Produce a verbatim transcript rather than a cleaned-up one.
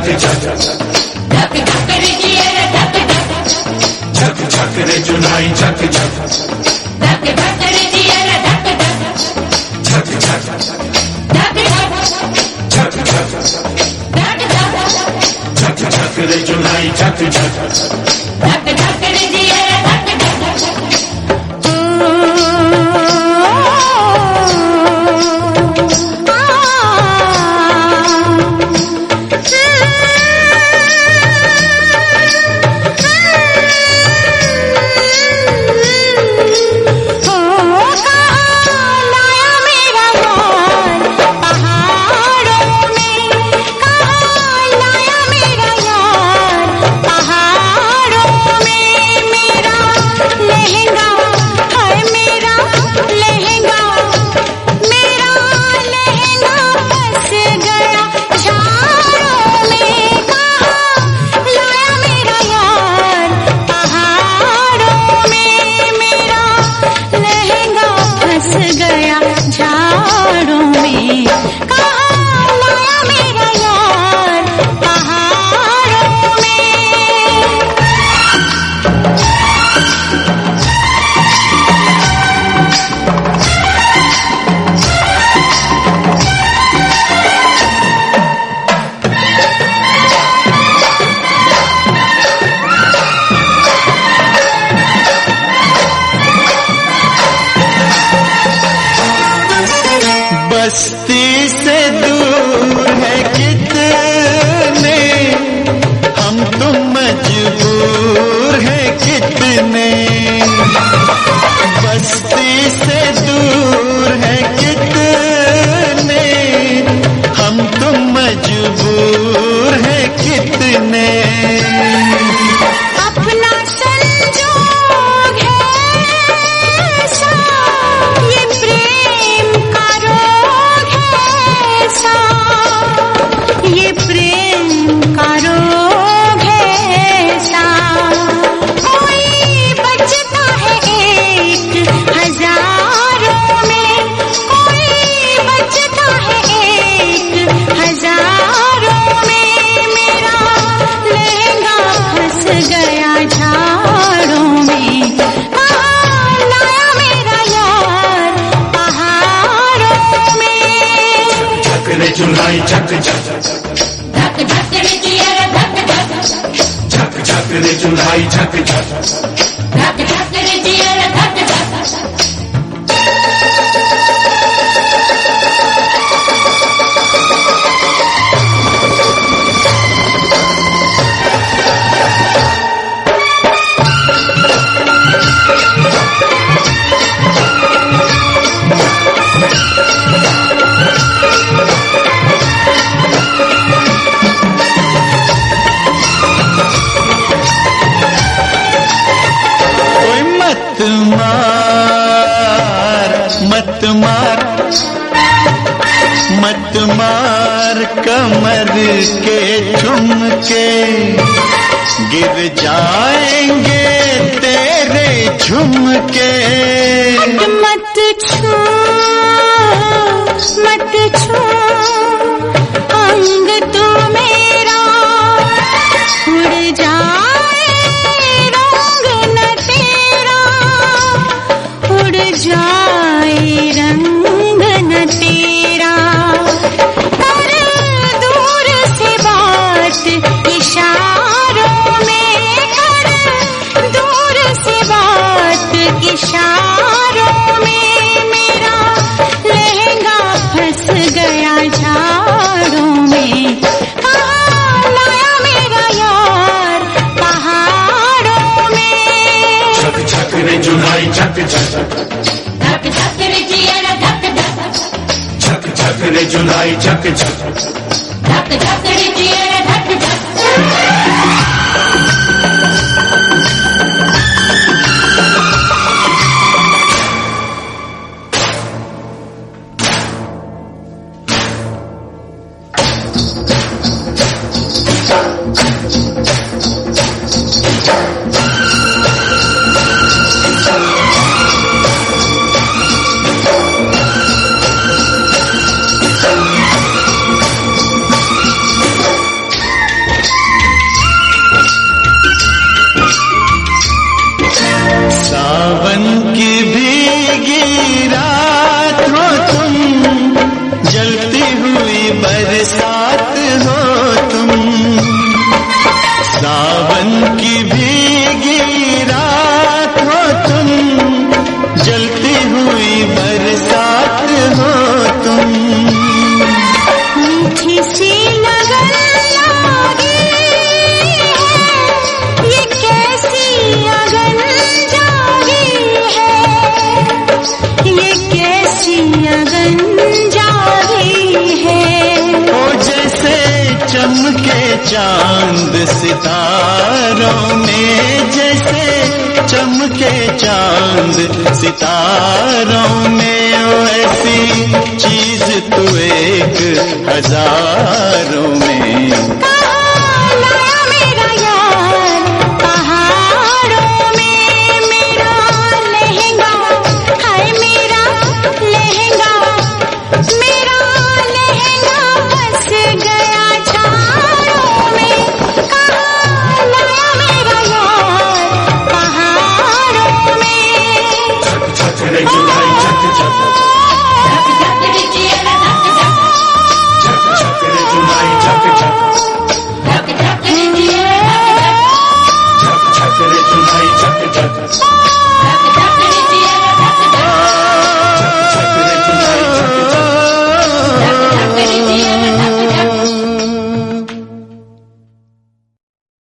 झक झक धक धक रे जिया रे धक धक झक झक रे जुलाई झक झक धक धक रे जिया रे धक धक झक झक धक धक झक झक धक धक झक झक रे जुलाई झक झक धक धक रे जिया रे धक धक बस्ती से दूर है कितने हम तुम मजबूर है कितने बस्ती से दूर है कितने हम तुम मजबूर है कितने अपना संजोग है सा ये प्रेम का रोग है सा ये प्रेम का रोग है सा कोई बचता है एक हजारों में कोई बचता है एक हजारों में मेरा लहंगा फंस गया झाड़ों में कहाँ लाया मेरा यार पहाड़ों में झक रे जुलाई झक झक धक धक रे जिया रे धक धक झक झक रे जुलाई झक झक धक धक रे जिया रे धक धक कोई मत मार मत मार मत मार कमर के झुमके गिर जाएंगे तेरे झुमके मत छू मत छू अंग तू मेरा उड़ जाए रंग न तेरा उड़ जाए रंग न तेरा कर दूर से बात इशारों में कर दूर से बात इशारों में मेरा लहंगा फंस गया झाड़ों में कहाँ लाया मेरा यार पहाड़ों में झक झक रे जुलाई झक झक धक धक रे जिया रे धक धक झक झक रे जुलाई झक झक धक धक रे जिया रे धक धक सितारों में जैसे चमके चांद सितारों में, ऐसी चीज तू एक हजारों में।